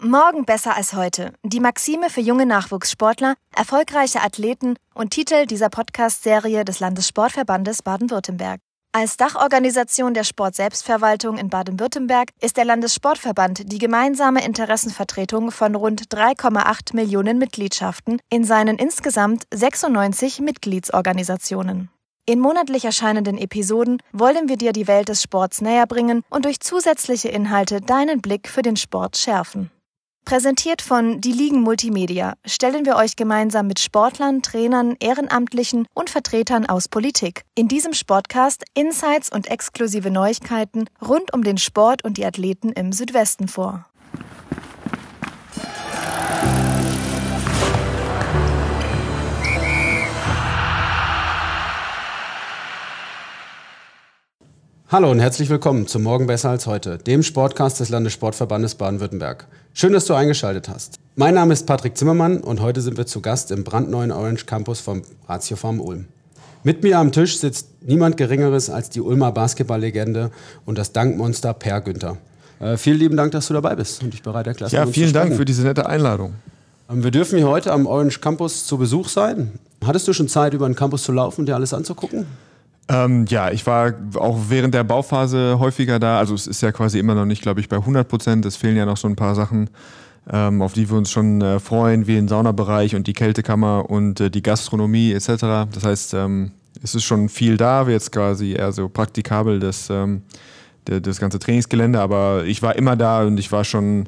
Morgen besser als heute. Die Maxime für junge Nachwuchssportler, erfolgreiche Athleten und Titel dieser Podcast-Serie des Landessportverbandes Baden-Württemberg. Als Dachorganisation der Sportselbstverwaltung in Baden-Württemberg ist der Landessportverband die gemeinsame Interessenvertretung von rund 3,8 Millionen Mitgliedschaften in seinen insgesamt 96 Mitgliedsorganisationen. In monatlich erscheinenden Episoden wollen wir dir die Welt des Sports näher bringen und durch zusätzliche Inhalte deinen Blick für den Sport schärfen. Präsentiert von Die Ligen Multimedia stellen wir euch gemeinsam mit Sportlern, Trainern, Ehrenamtlichen und Vertretern aus Politik in diesem Sportcast Insights und exklusive Neuigkeiten rund um den Sport und die Athleten im Südwesten vor. Hallo und herzlich willkommen zum Morgen besser als heute, dem Sportcast des Landessportverbandes Baden-Württemberg. Schön, dass du eingeschaltet hast. Mein Name ist Patrick Zimmermann und heute sind wir zu Gast im brandneuen Orange Campus vom Ratio Farm Ulm. Mit mir am Tisch sitzt niemand Geringeres als die Ulmer Basketballlegende und das Dankmonster Per Günther. Vielen lieben Dank, dass du dabei bist und dich bereit erklärst. Ja, vielen Dank für diese nette Einladung. Wir dürfen hier heute am Orange Campus zu Besuch sein. Hattest du schon Zeit, über den Campus zu laufen und dir alles anzugucken? Ja, ich war auch während der Bauphase häufiger da. Also es ist ja quasi immer noch nicht, glaube ich, bei 100%. Es fehlen ja noch so ein paar Sachen, auf die wir uns schon freuen, wie den Saunabereich und die Kältekammer und die Gastronomie etc. Das heißt, es ist schon viel da, jetzt quasi eher so praktikabel das ganze Trainingsgelände. Aber ich war immer da und ich war schon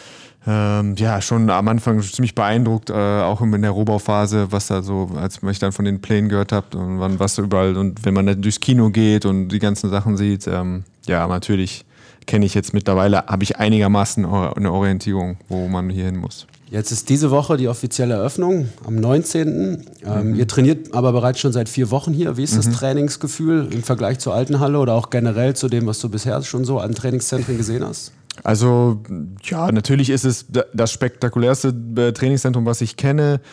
schon am Anfang ziemlich beeindruckt, auch in der Rohbauphase, was da so, als ich dann von den Plänen gehört habe und was da überall, und wenn man dann durchs Kino geht und die ganzen Sachen sieht, natürlich kenne ich jetzt mittlerweile, habe ich einigermaßen eine Orientierung, wo man hier hin muss. Jetzt ist diese Woche die offizielle Eröffnung am 19. Ihr trainiert aber bereits schon seit 4 Wochen hier. Wie ist das Trainingsgefühl im Vergleich zur alten Halle oder auch generell zu dem, was du bisher schon so an Trainingszentren gesehen hast? Also ja, natürlich ist es das spektakulärste Trainingszentrum, was ich kenne.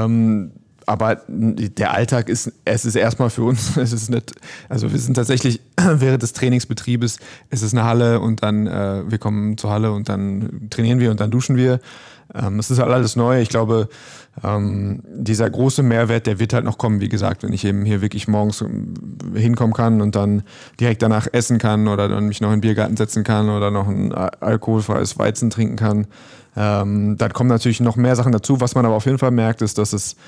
Aber der Alltag ist erstmal für uns, es ist nicht, also wir sind tatsächlich während des Trainingsbetriebes, es ist eine Halle und dann, wir kommen zur Halle und dann trainieren wir und dann duschen wir. Es ist halt alles neu. Ich glaube, dieser große Mehrwert, der wird halt noch kommen, wie gesagt, wenn ich eben hier wirklich morgens hinkommen kann und dann direkt danach essen kann oder dann mich noch in den Biergarten setzen kann oder noch ein alkoholfreies Weizen trinken kann. Dann kommen natürlich noch mehr Sachen dazu. Was man aber auf jeden Fall merkt, ist, dass es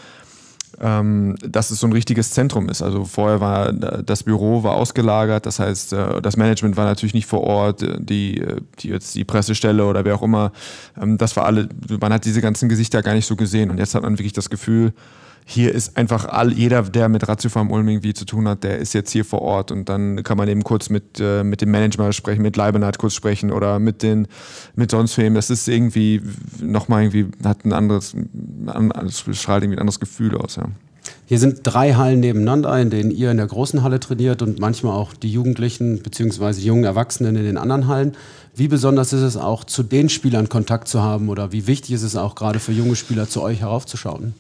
so ein richtiges Zentrum ist. Also vorher war das Büro war ausgelagert, das heißt, das Management war natürlich nicht vor Ort, die Pressestelle oder wer auch immer, das war man hat diese ganzen Gesichter gar nicht so gesehen und jetzt hat man wirklich das Gefühl, hier ist einfach jeder, der mit Ratio Farm Ulm irgendwie zu tun hat, der ist jetzt hier vor Ort und dann kann man eben kurz mit dem Manager sprechen, mit Leibenhardt kurz sprechen oder mit sonst wem. Das ist irgendwie nochmal hat strahlt irgendwie ein anderes Gefühl aus, ja. Hier sind 3 Hallen nebeneinander, in denen ihr in der großen Halle trainiert und manchmal auch die Jugendlichen bzw. die jungen Erwachsenen in den anderen Hallen. Wie besonders ist es auch, zu den Spielern Kontakt zu haben oder wie wichtig ist es auch gerade für junge Spieler, zu euch heraufzuschauen?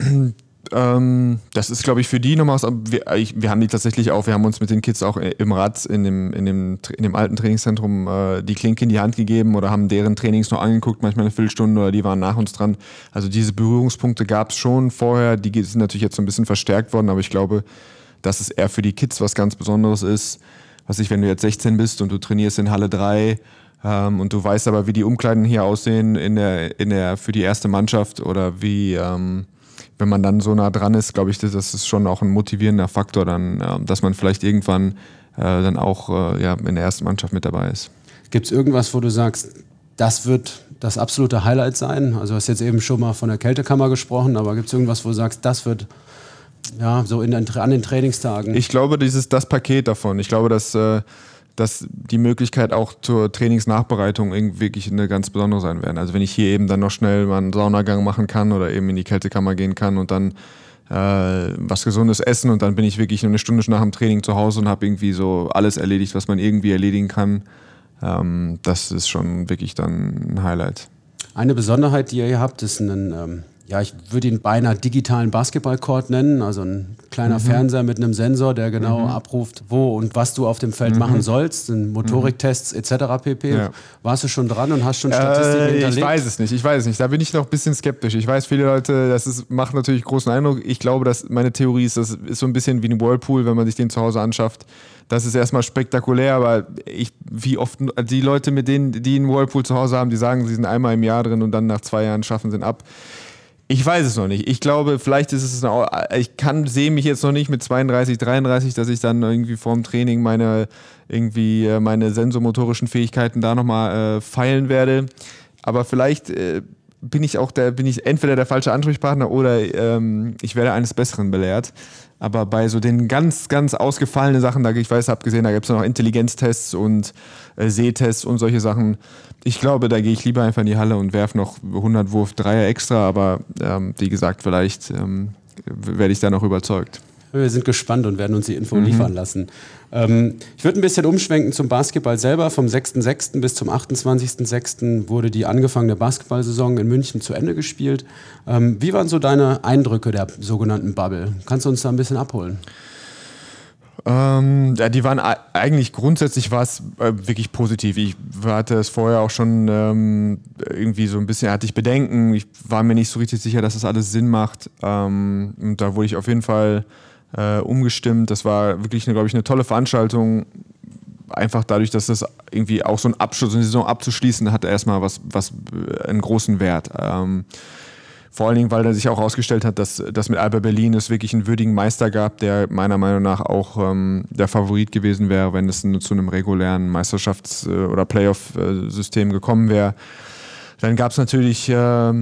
Das ist, glaube ich, für die nochmal was. Wir haben die tatsächlich auch, wir haben uns mit den Kids auch im Rad in dem alten Trainingszentrum die Klinke in die Hand gegeben oder haben deren Trainings noch angeguckt, manchmal eine Viertelstunde oder die waren nach uns dran. Also diese Berührungspunkte gab es schon vorher, die sind natürlich jetzt so ein bisschen verstärkt worden, aber ich glaube, dass es eher für die Kids was ganz Besonderes ist. Wenn du jetzt 16 bist und du trainierst in Halle 3 und du weißt aber, wie die Umkleiden hier aussehen für die erste Mannschaft oder wie wenn man dann so nah dran ist, glaube ich, das ist schon auch ein motivierender Faktor, dann, dass man vielleicht irgendwann dann auch in der ersten Mannschaft mit dabei ist. Gibt es irgendwas, wo du sagst, das wird das absolute Highlight sein? Also du hast jetzt eben schon mal von der Kältekammer gesprochen, aber gibt es irgendwas, wo du sagst, das wird so an den Trainingstagen? Ich glaube, das Paket davon. Ich glaube, dass die Möglichkeit auch zur Trainingsnachbereitung wirklich eine ganz besondere sein werden. Also wenn ich hier eben dann noch schnell mal einen Saunagang machen kann oder eben in die Kältekammer gehen kann und dann was Gesundes essen und dann bin ich wirklich nur eine Stunde nach dem Training zu Hause und habe irgendwie so alles erledigt, was man irgendwie erledigen kann. Das ist schon wirklich dann ein Highlight. Eine Besonderheit, die ihr hier habt, ist ein ja, ich würde ihn beinahe digitalen Basketballcourt nennen, also ein kleiner Fernseher mit einem Sensor, der genau abruft, wo und was du auf dem Feld machen sollst, sind Motoriktests etc. pp. Ja. Warst du schon dran und hast schon Statistiken hinterlegt? Ich weiß es nicht. Da bin ich noch ein bisschen skeptisch. Ich weiß, viele Leute, macht natürlich großen Eindruck. Ich glaube, dass meine Theorie ist, das ist so ein bisschen wie ein Whirlpool, wenn man sich den zu Hause anschafft. Das ist erstmal spektakulär, aber wie oft die Leute, mit denen, die einen Whirlpool zu Hause haben, die sagen, sie sind einmal im Jahr drin und dann nach 2 Jahren schaffen sie ihn ab. Ich weiß es noch nicht. Ich glaube, vielleicht ist es sehe mich jetzt noch nicht mit 32, 33, dass ich dann irgendwie vorm Training meine sensomotorischen Fähigkeiten da nochmal feilen werde. Aber vielleicht bin ich entweder der falsche Ansprechpartner oder ich werde eines Besseren belehrt. Aber bei so den ganz, ganz ausgefallenen Sachen, da gibt es noch Intelligenztests und Sehtests und solche Sachen. Ich glaube, da gehe ich lieber einfach in die Halle und werfe noch 100 Wurf Dreier extra, aber wie gesagt, vielleicht werde ich da noch überzeugt. Wir sind gespannt und werden uns die Info liefern lassen. Ich würde ein bisschen umschwenken zum Basketball selber. Vom 6.6. bis zum 28.6. wurde die angefangene Basketballsaison in München zu Ende gespielt. Wie waren so deine Eindrücke der sogenannten Bubble? Kannst du uns da ein bisschen abholen? Die waren eigentlich grundsätzlich wirklich positiv. Ich hatte es vorher auch schon irgendwie so ein bisschen, hatte ich Bedenken. Ich war mir nicht so richtig sicher, dass das alles Sinn macht. Und da wurde ich auf jeden Fall umgestimmt. Das war wirklich, glaube ich, eine tolle Veranstaltung. Einfach dadurch, dass das irgendwie auch so ein Abschluss, eine Saison abzuschließen, hat erstmal was einen großen Wert. Vor allen Dingen, weil er sich auch herausgestellt hat, dass mit Alba Berlin es wirklich einen würdigen Meister gab, der meiner Meinung nach auch der Favorit gewesen wäre, wenn es zu einem regulären Meisterschafts- oder Playoff-System gekommen wäre. Dann gab es natürlich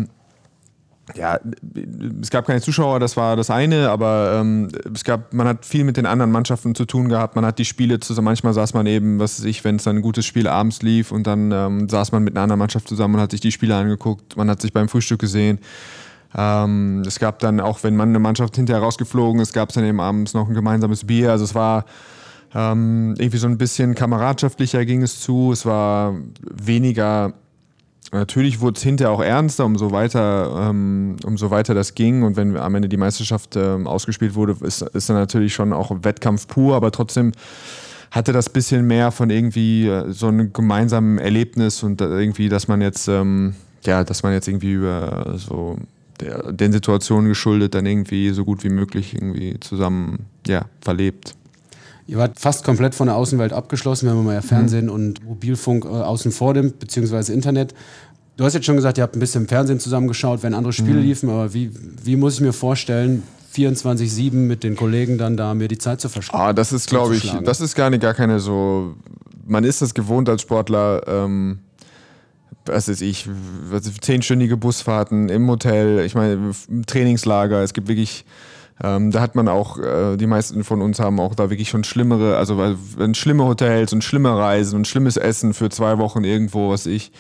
es gab keine Zuschauer, das war das eine, aber man hat viel mit den anderen Mannschaften zu tun gehabt, man hat die Spiele zusammen, manchmal saß man eben, wenn es dann ein gutes Spiel abends lief und dann saß man mit einer anderen Mannschaft zusammen und hat sich die Spiele angeguckt, man hat sich beim Frühstück gesehen. Es gab dann auch, wenn man eine Mannschaft hinterher rausgeflogen ist, gab es dann eben abends noch ein gemeinsames Bier, also es war irgendwie so ein bisschen kameradschaftlicher ging es zu, es war weniger. Natürlich wurde es hinterher auch ernster, umso weiter das ging und wenn am Ende die Meisterschaft ausgespielt wurde, ist dann natürlich schon auch Wettkampf pur, aber trotzdem hatte das bisschen mehr von irgendwie so einem gemeinsamen Erlebnis und irgendwie, dass man jetzt irgendwie über so den Situationen geschuldet dann irgendwie so gut wie möglich irgendwie zusammen verlebt. Ihr wart fast komplett von der Außenwelt abgeschlossen, wenn man mal ja Fernsehen und Mobilfunk außen vor nimmt, beziehungsweise Internet. Du hast jetzt schon gesagt, ihr habt ein bisschen im Fernsehen zusammengeschaut, wenn andere Spiele liefen, aber wie muss ich mir vorstellen, 24/7 mit den Kollegen dann da mir die Zeit zu verschlagen? Das ist, glaube ich, das ist gar keine so, man ist das gewohnt als Sportler, 10-stündige Busfahrten im Hotel, ich meine, Trainingslager, es gibt wirklich... da hat man auch, die meisten von uns haben auch da wirklich schon schlimmere, also wenn schlimme Hotels und schlimme Reisen und schlimmes Essen für 2 Wochen irgendwo,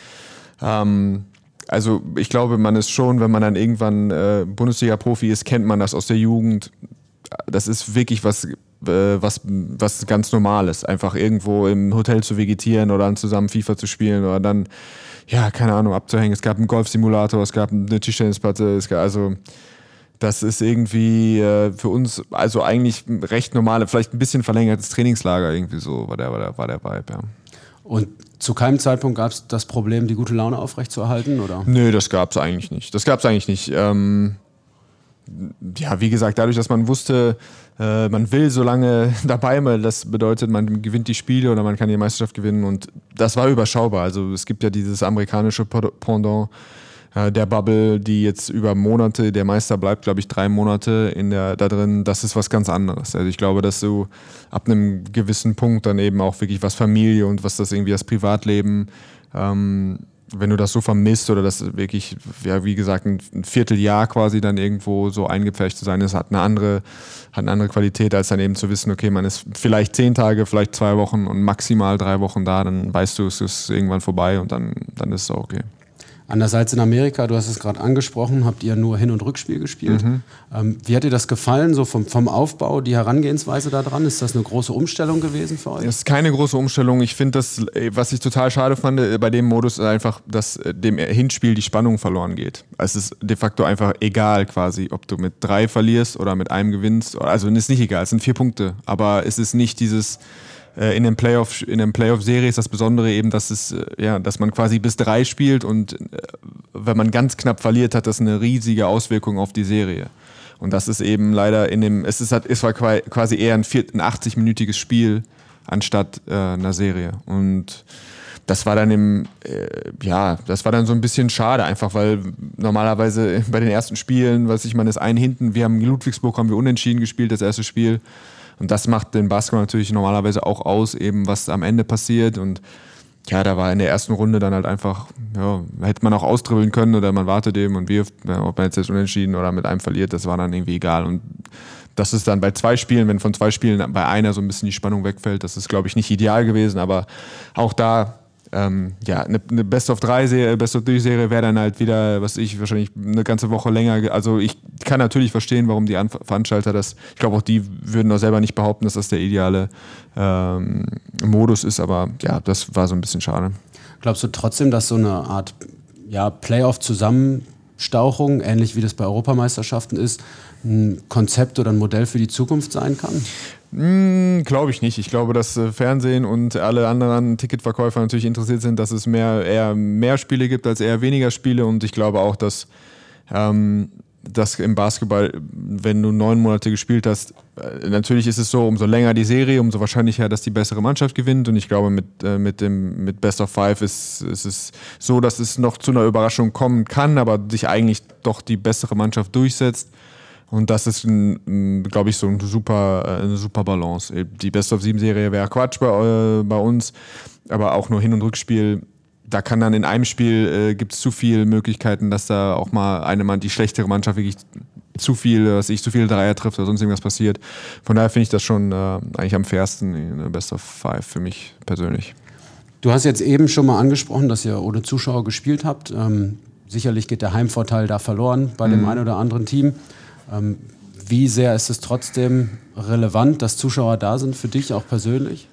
also ich glaube, man ist schon, wenn man dann irgendwann Bundesliga-Profi ist, kennt man das aus der Jugend. Das ist wirklich was ganz Normales, einfach irgendwo im Hotel zu vegetieren oder dann zusammen FIFA zu spielen oder dann, keine Ahnung, abzuhängen. Es gab einen Golfsimulator, es gab eine Tischtennisplatte, das ist irgendwie für uns also eigentlich recht normale, vielleicht ein bisschen verlängertes Trainingslager irgendwie so, war der Vibe, ja. Und zu keinem Zeitpunkt gab es das Problem, die gute Laune aufrechtzuerhalten, oder? Nö, das gab es eigentlich nicht. Wie gesagt, dadurch, dass man wusste, man will so lange dabei sein, das bedeutet, man gewinnt die Spiele oder man kann die Meisterschaft gewinnen und das war überschaubar. Also es gibt ja dieses amerikanische Pendant der Bubble, die jetzt über Monate, der Meister bleibt, glaube ich, 3 Monate da drin, das ist was ganz anderes. Also ich glaube, dass du ab einem gewissen Punkt dann eben auch wirklich was Familie und was das irgendwie das Privatleben, wenn du das so vermisst oder das wirklich, wie gesagt, ein Vierteljahr quasi dann irgendwo so eingepfercht zu sein, das hat eine andere Qualität, als dann eben zu wissen, okay, man ist vielleicht 10 Tage, vielleicht 2 Wochen und maximal 3 Wochen da, dann weißt du, es ist irgendwann vorbei und dann ist es auch okay. Anders als in Amerika, du hast es gerade angesprochen, habt ihr nur Hin- und Rückspiel gespielt. Wie hat dir das gefallen, so vom Aufbau, die Herangehensweise da dran? Ist das eine große Umstellung gewesen für euch? Das ist keine große Umstellung. Ich finde, was ich total schade fand bei dem Modus, ist einfach, dass dem Hinspiel die Spannung verloren geht. Es ist de facto einfach egal quasi, ob du mit 3 verlierst oder mit einem gewinnst. Also es ist nicht egal, es sind 4 Punkte. Aber es ist nicht dieses... In der Playoff-Serie ist das Besondere eben, dass man quasi bis 3 spielt und wenn man ganz knapp verliert, hat das eine riesige Auswirkung auf die Serie. Und das ist eben leider es war quasi eher ein 80-minütiges Spiel anstatt einer Serie. Und das war dann so ein bisschen schade, einfach weil normalerweise bei den ersten Spielen, man ist hinten, in Ludwigsburg haben wir unentschieden gespielt, das erste Spiel. Und das macht den Basketball natürlich normalerweise auch aus, eben was am Ende passiert. Und ja, da war in der ersten Runde dann halt einfach, hätte man auch austribbeln können oder man wartet eben und wirft, ob man jetzt unentschieden oder mit einem verliert, das war dann irgendwie egal. Und das ist dann bei 2 Spielen, wenn von 2 Spielen bei einer so ein bisschen die Spannung wegfällt, das ist, glaube ich, nicht ideal gewesen, aber auch da, eine Best-of-3-Serie, Best-of-3-Serie wäre dann halt wieder, wahrscheinlich eine ganze Woche länger. Also ich kann natürlich verstehen, warum die Veranstalter ich glaube auch die würden auch selber nicht behaupten, dass das der ideale Modus ist, aber ja, das war so ein bisschen schade. Glaubst du trotzdem, dass so eine Art Playoff-Zusammenstauchung, ähnlich wie das bei Europameisterschaften ist, ein Konzept oder ein Modell für die Zukunft sein kann? Glaube ich nicht. Ich glaube, dass Fernsehen und alle anderen Ticketverkäufer natürlich interessiert sind, dass es eher mehr Spiele gibt als eher weniger Spiele. Und ich glaube auch, dass im Basketball, wenn du 9 Monate gespielt hast, natürlich ist es so, umso länger die Serie, umso wahrscheinlicher, dass die bessere Mannschaft gewinnt. Und ich glaube, mit Best of 5 ist es so, dass es noch zu einer Überraschung kommen kann, aber sich eigentlich doch die bessere Mannschaft durchsetzt. Und das ist, glaube ich, so eine super Balance. Die Best-of-7-Serie wäre Quatsch bei uns, aber auch nur Hin- und Rückspiel. Da kann dann in einem Spiel, gibt es zu viele Möglichkeiten, dass da auch mal die schlechtere Mannschaft wirklich zu viele Dreier trifft oder sonst irgendwas passiert. Von daher finde ich das schon eigentlich am fairsten in der Best-of-5 für mich persönlich. Du hast jetzt eben schon mal angesprochen, dass ihr ohne Zuschauer gespielt habt. Sicherlich geht der Heimvorteil da verloren bei dem einen oder anderen Team. Wie sehr ist es trotzdem relevant, dass Zuschauer da sind für dich auch persönlich?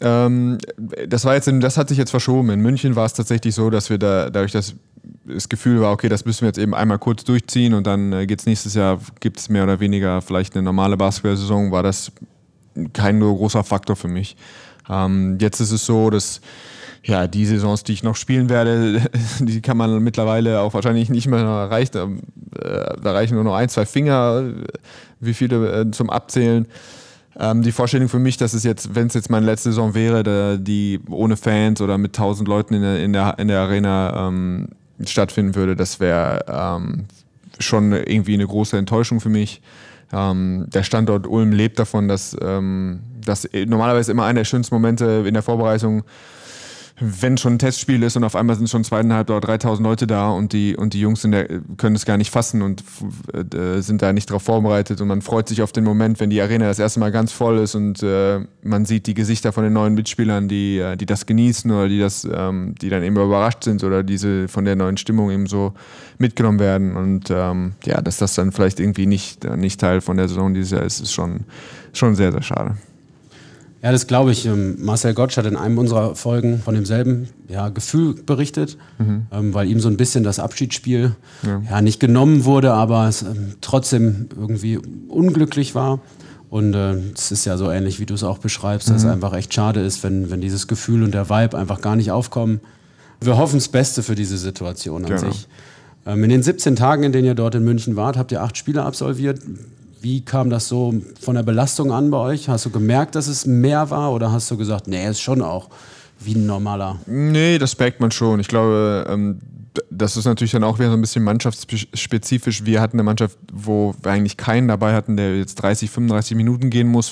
Das hat sich jetzt verschoben. In München war es tatsächlich so, dass wir dadurch das Gefühl war, okay, das müssen wir jetzt eben einmal kurz durchziehen und dann geht's nächstes Jahr, gibt es mehr oder weniger vielleicht eine normale Basketball-Saison, war das kein nur großer Faktor für mich. Jetzt ist es so, dass die Saisons, die ich noch spielen werde, die kann man mittlerweile auch wahrscheinlich nicht mehr erreichen. Da reichen nur noch 1, 2 Finger, wie viele zum Abzählen. Die Vorstellung für mich, dass wenn es jetzt meine letzte Saison wäre, die ohne Fans oder mit 1000 Leuten in der Arena stattfinden würde, das wäre schon irgendwie eine große Enttäuschung für mich. Der Standort Ulm lebt davon, dass normalerweise immer einer der schönsten Momente in der Vorbereitung, wenn schon ein Testspiel ist und auf einmal sind schon 2.500 oder 3.000 Leute da und die Jungs können es gar nicht fassen und sind da nicht darauf vorbereitet und man freut sich auf den Moment, wenn die Arena das erste Mal ganz voll ist und man sieht die Gesichter von den neuen Mitspielern, die das genießen oder die dann eben überrascht sind oder diese von der neuen Stimmung eben so mitgenommen werden und dass das dann vielleicht irgendwie nicht Teil von der Saison dieses Jahr ist schon sehr, sehr schade. Ja, das glaube ich. Marcel Gottsch hat in einem unserer Folgen von demselben Gefühl berichtet, weil ihm so ein bisschen das Abschiedsspiel nicht genommen wurde, aber es trotzdem irgendwie unglücklich war. Und es ist ja so ähnlich, wie du es auch beschreibst, dass es einfach echt schade ist, wenn dieses Gefühl und der Vibe einfach gar nicht aufkommen. Wir hoffen das Beste für diese Situation an sich. In den 17 Tagen, in denen ihr dort in München wart, habt ihr 8 Spiele absolviert. Wie kam das so von der Belastung an bei euch? Hast du gemerkt, dass es mehr war oder hast du gesagt, nee, ist schon auch wie ein normaler? Nee, das merkt man schon. Ich glaube, das ist natürlich dann auch wieder so ein bisschen mannschaftsspezifisch. Wir hatten eine Mannschaft, wo wir eigentlich keinen dabei hatten, der jetzt 30, 35 Minuten gehen muss.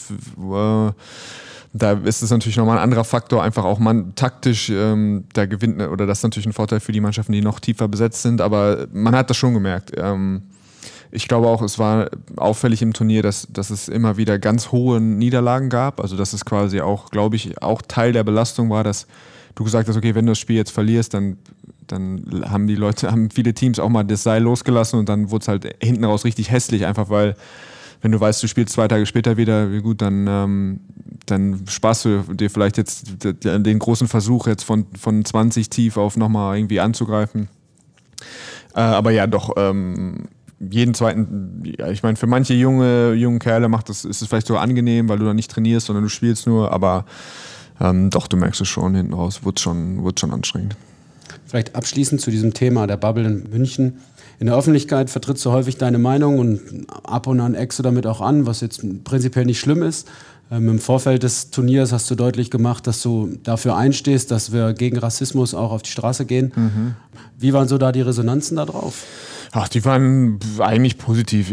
Da ist es natürlich nochmal ein anderer Faktor, einfach auch taktisch, da gewinnt, oder das ist natürlich ein Vorteil für die Mannschaften, die noch tiefer besetzt sind, aber man hat das schon gemerkt. Ich glaube auch, es war auffällig im Turnier, dass es immer wieder ganz hohe Niederlagen gab. Also dass es quasi auch, glaube ich, auch Teil der Belastung war, dass du gesagt hast, okay, wenn du das Spiel jetzt verlierst, dann dann haben viele Teams auch mal das Seil losgelassen und dann wurde es halt hinten raus richtig hässlich, einfach weil, wenn du weißt, du spielst 2 Tage später wieder, wie gut, dann sparst du dir vielleicht jetzt den großen Versuch, jetzt von 20 tief auf nochmal irgendwie anzugreifen. Aber ja, doch, jeden zweiten, ja, ich meine, für manche jungen Kerle ist es vielleicht so angenehm, weil du dann nicht trainierst, sondern du spielst nur, aber doch, du merkst es schon, hinten raus wird schon anstrengend. Vielleicht abschließend zu diesem Thema der Bubble in München. In der Öffentlichkeit vertrittst du häufig deine Meinung und ab und an eckst du damit auch an, was jetzt prinzipiell nicht schlimm ist. Im Vorfeld des Turniers hast du deutlich gemacht, dass du dafür einstehst, dass wir gegen Rassismus auch auf die Straße gehen. Mhm. Wie waren so da die Resonanzen da drauf? Ach, die waren eigentlich positiv.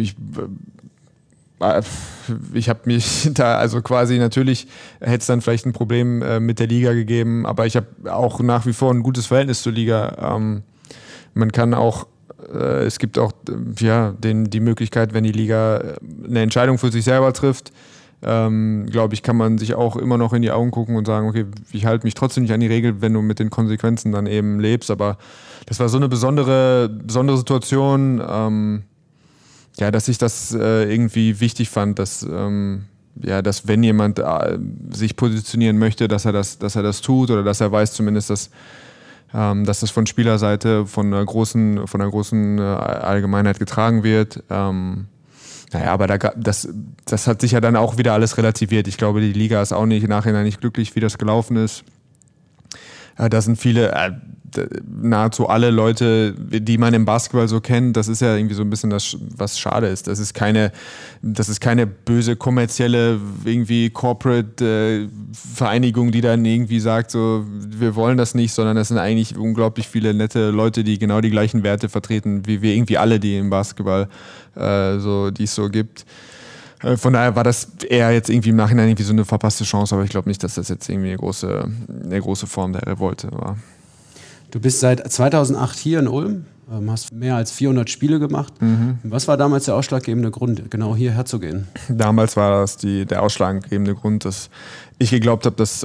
Ich habe mich da, also quasi, natürlich hätte es dann vielleicht ein Problem mit der Liga gegeben, aber ich habe auch nach wie vor ein gutes Verhältnis zur Liga. Man kann auch, es gibt auch die Möglichkeit, wenn die Liga eine Entscheidung für sich selber trifft, glaube ich, kann man sich auch immer noch in die Augen gucken und sagen, okay, ich halte mich trotzdem nicht an die Regel, wenn du mit den Konsequenzen dann eben lebst. Aber das war so eine besondere Situation, dass ich das irgendwie wichtig fand, dass wenn jemand sich positionieren möchte, dass er das tut oder dass er weiß zumindest, dass das von Spielerseite von einer großen Allgemeinheit getragen wird. Aber das hat sich ja dann auch wieder alles relativiert. Ich glaube, die Liga ist auch nicht im Nachhinein nicht glücklich, wie das gelaufen ist. Da sind viele, nahezu alle Leute, die man im Basketball so kennt, das ist ja irgendwie so ein bisschen das, was schade ist. Das ist keine böse kommerzielle, irgendwie Corporate Vereinigung, die dann irgendwie sagt, so, wir wollen das nicht, sondern das sind eigentlich unglaublich viele nette Leute, die genau die gleichen Werte vertreten, wie wir irgendwie alle, die im Basketball die es so gibt. Von daher war das eher jetzt irgendwie im Nachhinein irgendwie so eine verpasste Chance, aber ich glaube nicht, dass das jetzt irgendwie eine große Form der Revolte war. Du bist seit 2008 hier in Ulm, hast mehr als 400 Spiele gemacht. Mhm. Was war damals der ausschlaggebende Grund, genau hierher zu gehen? Damals war das der ausschlaggebende Grund, dass ich geglaubt habe, das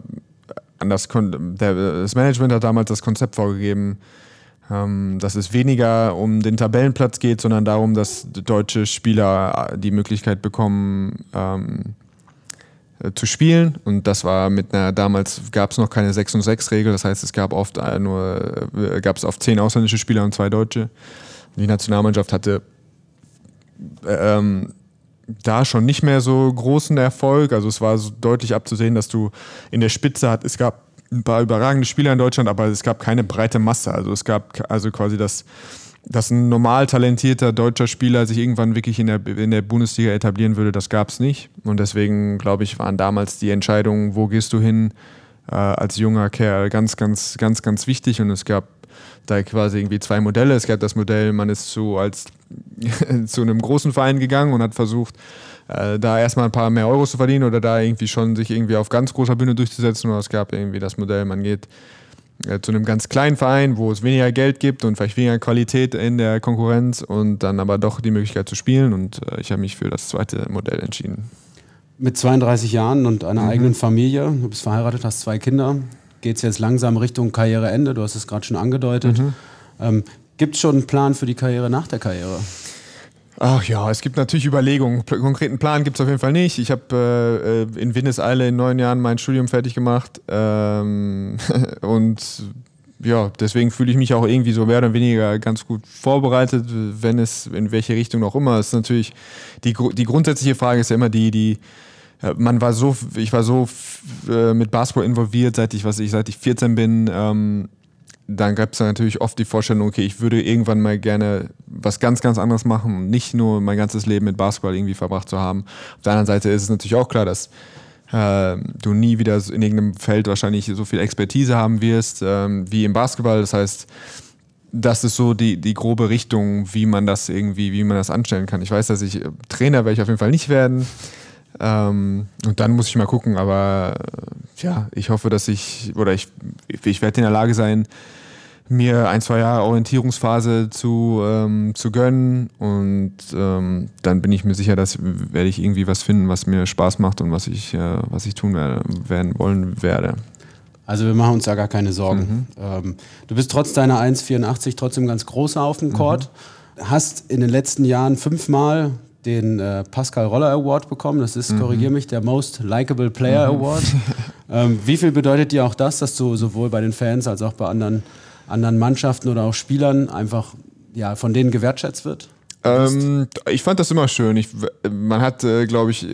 Management hat damals das Konzept vorgegeben, dass es weniger um den Tabellenplatz geht, sondern darum, dass deutsche Spieler die Möglichkeit bekommen, zu spielen. Und das war damals gab es noch keine 6-6-Regel, das heißt, es gab oft gab es oft 10 ausländische Spieler und 2 Deutsche. Und die Nationalmannschaft hatte da schon nicht mehr so großen Erfolg. Also es war so deutlich abzusehen, dass du in der Spitze es gab ein paar überragende Spieler in Deutschland, aber es gab keine breite Masse. Also es gab quasi dass ein normal talentierter deutscher Spieler sich irgendwann wirklich in der Bundesliga etablieren würde, das gab es nicht. Und deswegen, glaube ich, waren damals die Entscheidungen, wo gehst du hin, als junger Kerl ganz, ganz, ganz, ganz wichtig. Und es gab da quasi irgendwie 2 Modelle. Es gab das Modell, man ist zu einem großen Verein gegangen und hat versucht, da erstmal ein paar mehr Euros zu verdienen oder da irgendwie schon sich irgendwie auf ganz großer Bühne durchzusetzen. Oder es gab irgendwie das Modell, man geht zu einem ganz kleinen Verein, wo es weniger Geld gibt und vielleicht weniger Qualität in der Konkurrenz und dann aber doch die Möglichkeit zu spielen. Und ich habe mich für das zweite Modell entschieden. Mit 32 Jahren und einer eigenen Familie, du bist verheiratet, hast 2 Kinder, geht es jetzt langsam Richtung Karriereende, du hast es gerade schon angedeutet. Gibt es schon einen Plan für die Karriere nach der Karriere? Ach ja, es gibt natürlich Überlegungen. Konkreten Plan gibt es auf jeden Fall nicht. Ich habe in Windeseile in 9 Jahren mein Studium fertig gemacht und ja, deswegen fühle ich mich auch irgendwie so mehr oder weniger ganz gut vorbereitet, wenn es in welche Richtung auch immer. Es ist natürlich die grundsätzliche Frage ist ja immer ich war so mit Basketball involviert, seit ich 14 bin. Dann gab es natürlich oft die Vorstellung, okay, ich würde irgendwann mal gerne was ganz, ganz anderes machen und nicht nur mein ganzes Leben mit Basketball irgendwie verbracht zu haben. Auf der anderen Seite ist es natürlich auch klar, dass du nie wieder in irgendeinem Feld wahrscheinlich so viel Expertise haben wirst wie im Basketball. Das heißt, das ist so die grobe Richtung, wie man das anstellen kann. Ich weiß, dass Trainer werde ich auf jeden Fall nicht werden. Und dann muss ich mal gucken, aber ich hoffe, dass ich werde in der Lage sein, mir 1-2 Jahre Orientierungsphase zu gönnen und dann bin ich mir sicher, dass werde ich irgendwie was finden, was mir Spaß macht und was ich tun werde. Also wir machen uns da gar keine Sorgen. Du bist trotz deiner 1,84 trotzdem ganz groß auf dem Court. Hast in den letzten Jahren 5-mal den Pascal Roller Award bekommen. Das ist, korrigiere mich, der Most Likeable Player Award. Wie viel bedeutet dir auch das, dass du sowohl bei den Fans als auch bei anderen Mannschaften oder auch Spielern einfach von denen gewertschätzt wird? Ich fand das immer schön. Man hat, glaube ich,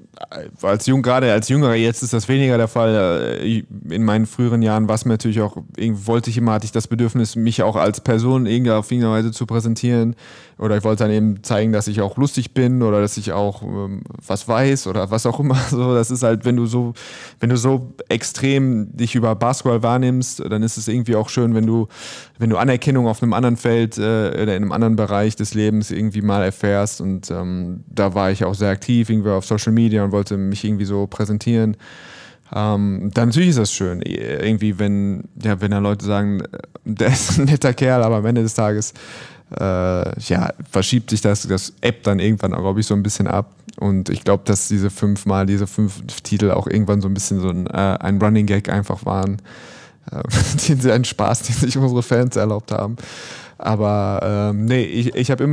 gerade als Jüngerer, jetzt ist das weniger der Fall. In meinen früheren Jahren war es mir natürlich auch, hatte ich das Bedürfnis, mich auch als Person auf irgendeine Weise zu präsentieren. Oder ich wollte dann eben zeigen, dass ich auch lustig bin oder dass ich auch was weiß oder was auch immer. So, das ist halt, wenn du so extrem dich über Basketball wahrnimmst, dann ist es irgendwie auch schön, wenn du Anerkennung auf einem anderen Feld oder in einem anderen Bereich des Lebens irgendwie mal erfährst. Und da war ich auch sehr aktiv irgendwie auf Social Media und wollte mich irgendwie so präsentieren. Dann natürlich ist das schön, irgendwie, wenn dann Leute sagen, der ist ein netter Kerl, aber am Ende des Tages verschiebt sich das App dann irgendwann, glaube ich, so ein bisschen ab. Und ich glaube, dass diese 5 Titel auch irgendwann so ein bisschen so ein Running Gag einfach waren. Ein Spaß, den sich unsere Fans erlaubt haben. Aber ich habe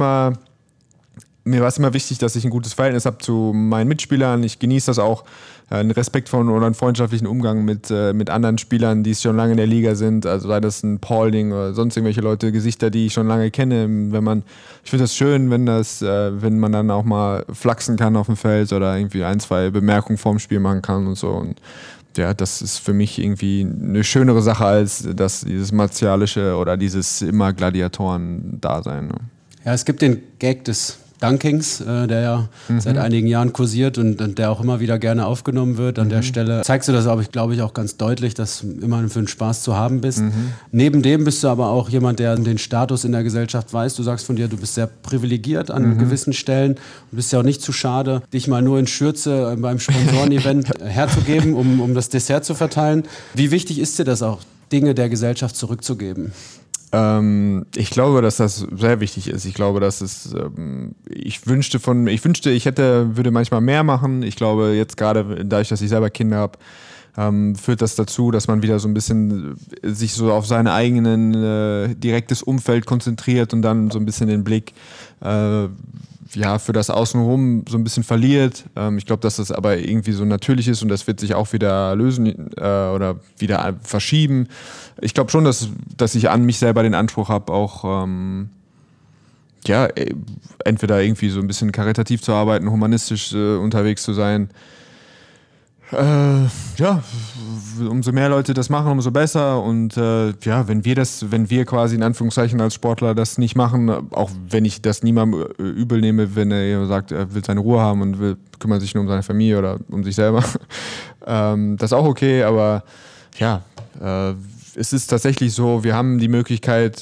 mir war es immer wichtig, dass ich ein gutes Verhältnis habe zu meinen Mitspielern. Ich genieße das auch, einen respektvollen oder einen freundschaftlichen Umgang mit anderen Spielern, die schon lange in der Liga sind. Also sei das ein Paulding oder sonst irgendwelche Leute, Gesichter, die ich schon lange kenne. Ich finde das schön, wenn man dann auch mal flachsen kann auf dem Feld oder irgendwie 1-2 Bemerkungen vorm Spiel machen kann und so. Und ja, das ist für mich irgendwie eine schönere Sache als dieses martialische oder dieses immer Gladiatoren-Dasein. Ne? Ja, es gibt den Gag des Dunkings, der ja seit einigen Jahren kursiert und der auch immer wieder gerne aufgenommen wird. An der Stelle zeigst du das, glaube ich, auch ganz deutlich, dass du immer für den Spaß zu haben bist. Neben dem bist du aber auch jemand, der den Status in der Gesellschaft weiß. Du sagst von dir, du bist sehr privilegiert an gewissen Stellen und bist ja auch nicht zu schade, dich mal nur in Schürze beim Sponsoren-Event herzugeben, um das Dessert zu verteilen. Wie wichtig ist dir das auch, Dinge der Gesellschaft zurückzugeben? Ich glaube, dass das sehr wichtig ist. Ich glaube, dass ich wünschte, würde manchmal mehr machen. Ich glaube, jetzt gerade dadurch, dass ich selber Kinder habe, führt das dazu, dass man wieder so ein bisschen sich so auf sein eigenen direktes Umfeld konzentriert und dann so ein bisschen den Blick für das Außenrum so ein bisschen verliert. Ich glaube, dass das aber irgendwie so natürlich ist und das wird sich auch wieder lösen oder wieder verschieben. Ich glaube schon, dass ich an mich selber den Anspruch habe, auch entweder irgendwie so ein bisschen karitativ zu arbeiten, humanistisch unterwegs zu sein. Umso mehr Leute das machen, umso besser. Und wenn wir quasi in Anführungszeichen als Sportler das nicht machen, auch wenn ich das niemandem übel nehme, wenn er sagt, er will seine Ruhe haben und kümmert sich nur um seine Familie oder um sich selber, das ist auch okay. Aber es ist tatsächlich so, wir haben die Möglichkeit,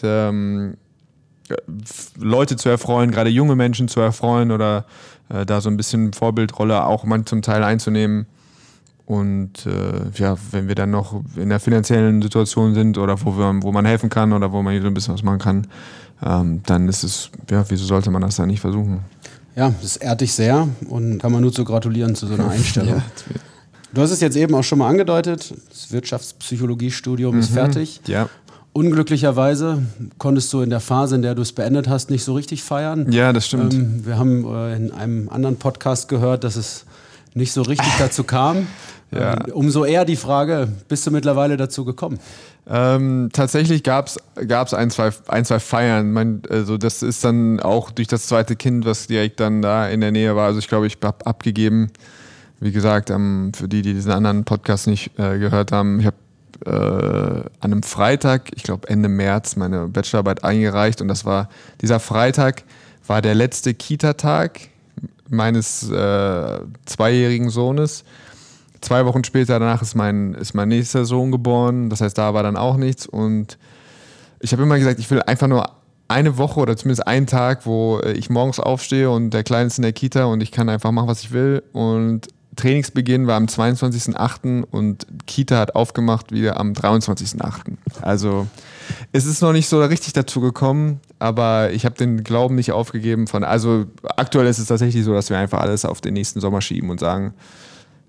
Leute zu erfreuen, gerade junge Menschen zu erfreuen oder da so ein bisschen Vorbildrolle auch mal zum Teil einzunehmen. Und wenn wir dann noch in der finanziellen Situation sind oder wo man helfen kann oder wo man so ein bisschen was machen kann, dann ist es, wieso sollte man das dann nicht versuchen? Ja, das ehrt dich sehr und kann man nur zu gratulieren zu so einer Einstellung. Du hast es jetzt eben auch schon mal angedeutet, das Wirtschaftspsychologiestudium ist fertig. Ja. Unglücklicherweise konntest du in der Phase, in der du es beendet hast, nicht so richtig feiern. Ja, das stimmt. Wir haben in einem anderen Podcast gehört, dass es nicht so richtig dazu kam. Ja. Umso eher die Frage, bist du mittlerweile dazu gekommen? Tatsächlich gab's ein, zwei Feiern. Also das ist dann auch durch das zweite Kind, was direkt dann da in der Nähe war. Also ich glaube, ich habe abgegeben. Wie gesagt, für die diesen anderen Podcast nicht gehört haben, ich habe an einem Freitag, ich glaube Ende März, meine Bachelorarbeit eingereicht und dieser Freitag war der letzte Kita-Tag meines 2-jährigen Sohnes. 2 Wochen später danach ist mein nächster Sohn geboren, das heißt, da war dann auch nichts und ich habe immer gesagt, ich will einfach nur eine Woche oder zumindest einen Tag, wo ich morgens aufstehe und der Kleine ist in der Kita und ich kann einfach machen, was ich will und Trainingsbeginn war am 22.08. und Kita hat aufgemacht wieder am 23.08. Also es ist noch nicht so richtig dazu gekommen, aber ich habe den Glauben nicht aufgegeben. Also aktuell ist es tatsächlich so, dass wir einfach alles auf den nächsten Sommer schieben und sagen,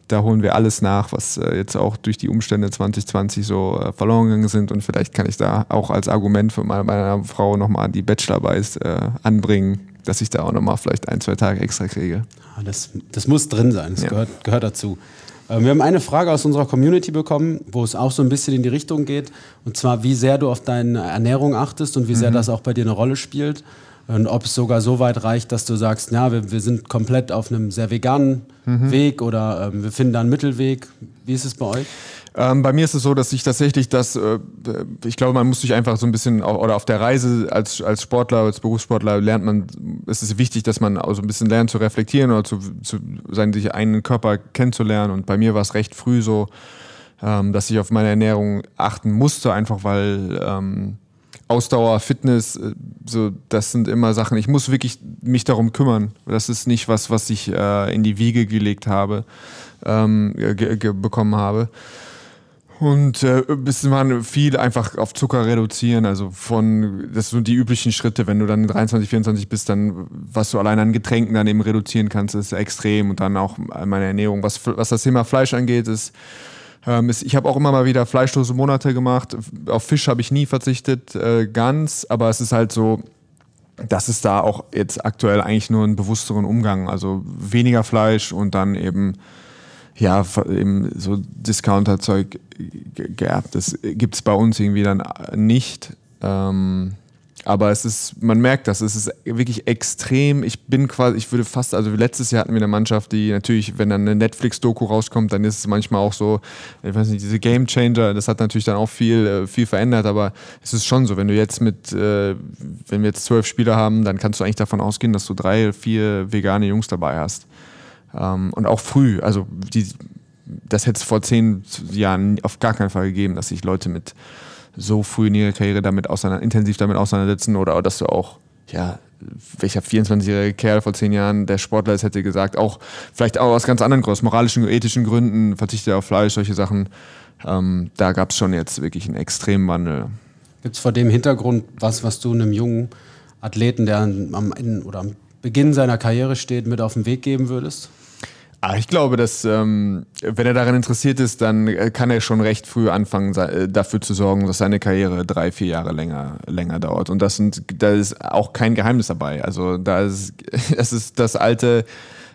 Da holen wir alles nach, was jetzt auch durch die Umstände 2020 so verloren gegangen sind. Und vielleicht kann ich da auch als Argument für meiner Frau nochmal die Bachelorarbeit anbringen, dass ich da auch nochmal vielleicht 1-2 Tage extra kriege. Das muss drin sein, das gehört dazu. Wir haben eine Frage aus unserer Community bekommen, wo es auch so ein bisschen in die Richtung geht. Und zwar, wie sehr du auf deine Ernährung achtest und wie sehr das auch bei dir eine Rolle spielt. Und ob es sogar so weit reicht, dass du sagst, ja, wir sind komplett auf einem sehr veganen Weg oder wir finden da einen Mittelweg. Wie ist es bei euch? Bei mir ist es so, dass ich tatsächlich ich glaube, man muss sich einfach so ein bisschen, oder auf der Reise als Sportler, als Berufssportler ist es wichtig, dass man auch so ein bisschen lernt zu reflektieren oder sich einen Körper kennenzulernen. Und bei mir war es recht früh so, dass ich auf meine Ernährung achten musste, einfach weil Ausdauer, Fitness, so, das sind immer Sachen, ich muss wirklich mich darum kümmern. Das ist nicht was ich in die Wiege gelegt habe, bekommen habe. Und es waren viel einfach auf Zucker reduzieren, also das sind so die üblichen Schritte, wenn du dann 23, 24 bist, dann was du allein an Getränken dann eben reduzieren kannst, ist extrem. Und dann auch meine Ernährung, was das Thema Fleisch angeht, ich habe auch immer mal wieder fleischlose Monate gemacht. Auf Fisch habe ich nie verzichtet, ganz, aber es ist halt so, dass es da auch jetzt aktuell eigentlich nur einen bewussteren Umgang, also weniger Fleisch und dann eben eben so Discounter-Zeug geerbt. Das gibt es bei uns irgendwie dann nicht. Aber man merkt das, es ist wirklich extrem. Also letztes Jahr hatten wir eine Mannschaft, die natürlich, wenn dann eine Netflix-Doku rauskommt, dann ist es manchmal auch so, ich weiß nicht, diese Game Changer, das hat natürlich dann auch viel verändert, aber es ist schon so, wenn wir jetzt 12 Spieler haben, dann kannst du eigentlich davon ausgehen, dass du 3, 4 vegane Jungs dabei hast. Und auch früh, also das hätte es vor 10 Jahren auf gar keinen Fall gegeben, dass sich Leute mit so früh in ihrer Karriere intensiv damit auseinandersetzen oder dass du auch, welcher 24-jährige Kerl vor 10 Jahren, der Sportler ist, hätte gesagt, vielleicht auch aus ganz anderen Gründen, aus moralischen, ethischen Gründen, verzichtet auf Fleisch, solche Sachen. Da gab es schon jetzt wirklich einen extremen Wandel. Gibt es vor dem Hintergrund was du einem jungen Athleten, der am Beginn seiner Karriere steht, mit auf den Weg geben würdest? Ich glaube, dass wenn er daran interessiert ist, dann kann er schon recht früh anfangen, dafür zu sorgen, dass seine Karriere 3, 4 Jahre länger dauert. Und da ist auch kein Geheimnis dabei. Also das ist das alte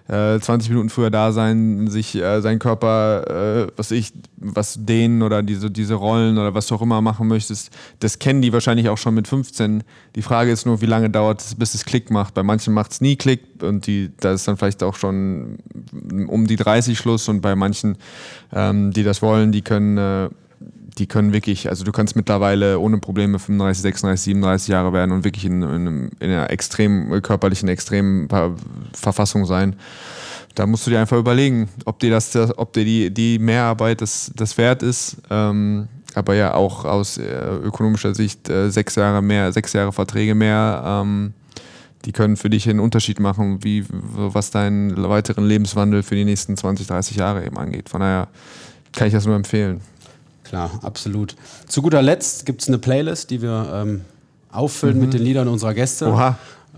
20 Minuten früher da sein, sich seinen Körper, was dehnen oder diese Rollen oder was du auch immer machen möchtest, das kennen die wahrscheinlich auch schon mit 15. Die Frage ist nur, wie lange dauert es, bis es Klick macht. Bei manchen macht es nie Klick und da ist dann vielleicht auch schon um die 30 Schluss und bei manchen, die das wollen, die können wirklich, also du kannst mittlerweile ohne Probleme 35, 36, 37 Jahre werden und wirklich in einer extrem körperlichen, extremen Verfassung sein. Da musst du dir einfach überlegen, ob dir die Mehrarbeit das wert ist. Aber ja, auch aus ökonomischer Sicht 6 Jahre Verträge mehr, die können für dich einen Unterschied machen, was deinen weiteren Lebenswandel für die nächsten 20, 30 Jahre eben angeht. Von daher kann ich das nur empfehlen. Klar, absolut. Zu guter Letzt gibt es eine Playlist, die wir auffüllen mit den Liedern unserer Gäste. Oha.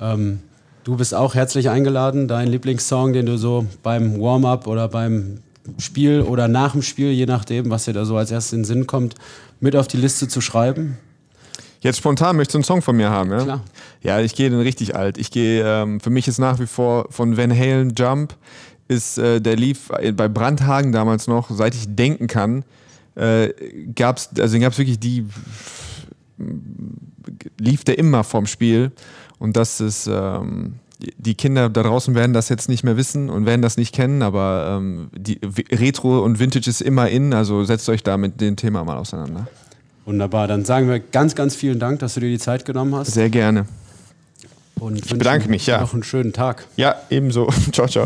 Du bist auch herzlich eingeladen, deinen Lieblingssong, den du so beim Warm-up oder beim Spiel oder nach dem Spiel, je nachdem, was dir da so als erstes in den Sinn kommt, mit auf die Liste zu schreiben. Jetzt spontan möchtest du einen Song von mir haben, ja? Klar. Ja, ich gehe den richtig alt. Für mich ist nach wie vor von Van Halen Jump, der lief bei Brandhagen damals noch, seit ich denken kann, gab's wirklich lief der immer vorm Spiel und das ist, die Kinder da draußen werden das jetzt nicht mehr wissen und werden das nicht kennen, aber die Retro und Vintage ist immer in, also setzt euch da mit dem Thema mal auseinander. Wunderbar, dann sagen wir ganz, ganz vielen Dank, dass du dir die Zeit genommen hast. Sehr gerne. Und ich bedanke mich, ja. Noch einen schönen Tag. Ja, ebenso. Ciao, ciao.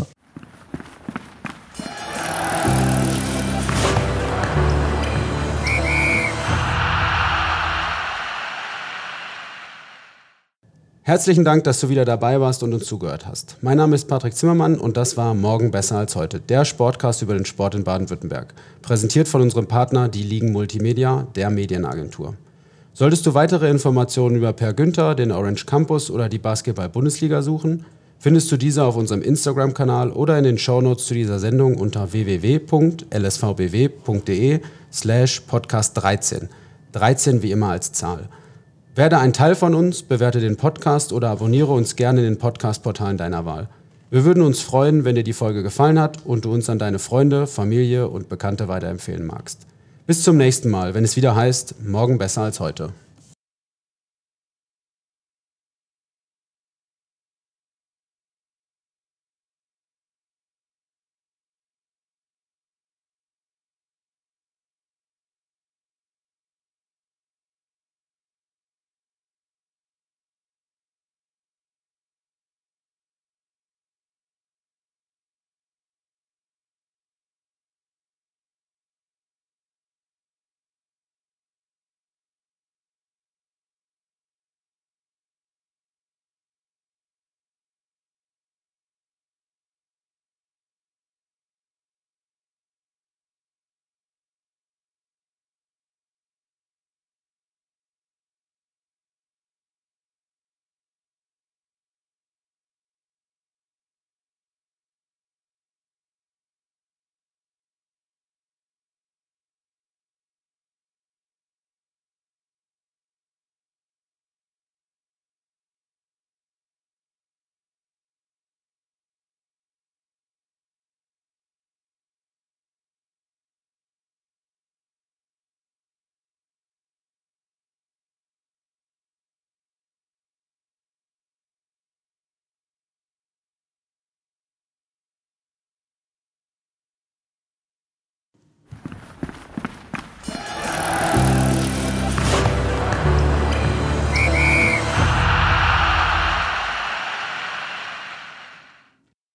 Herzlichen Dank, dass du wieder dabei warst und uns zugehört hast. Mein Name ist Patrick Zimmermann und das war Morgen besser als heute, der Sportcast über den Sport in Baden-Württemberg. Präsentiert von unserem Partner, die Ligen Multimedia, der Medienagentur. Solltest du weitere Informationen über Per Günther, den Orange Campus oder die Basketball-Bundesliga suchen, findest du diese auf unserem Instagram-Kanal oder in den Shownotes zu dieser Sendung unter www.lsvbw.de/podcast13. 13 wie immer als Zahl. Werde ein Teil von uns, bewerte den Podcast oder abonniere uns gerne in den Podcast-Portalen deiner Wahl. Wir würden uns freuen, wenn dir die Folge gefallen hat und du uns an deine Freunde, Familie und Bekannte weiterempfehlen magst. Bis zum nächsten Mal, wenn es wieder heißt, morgen besser als heute.